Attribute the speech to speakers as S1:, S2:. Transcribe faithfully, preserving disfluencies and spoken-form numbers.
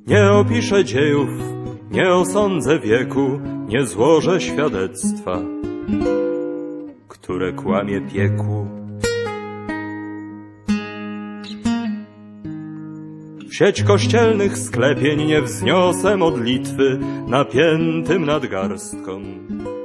S1: Nie opiszę dziejów, nie osądzę wieku, nie złożę świadectwa, które kłamie piekłu. W sieć kościelnych sklepień nie wzniosę modlitwy napiętym nadgarstkom.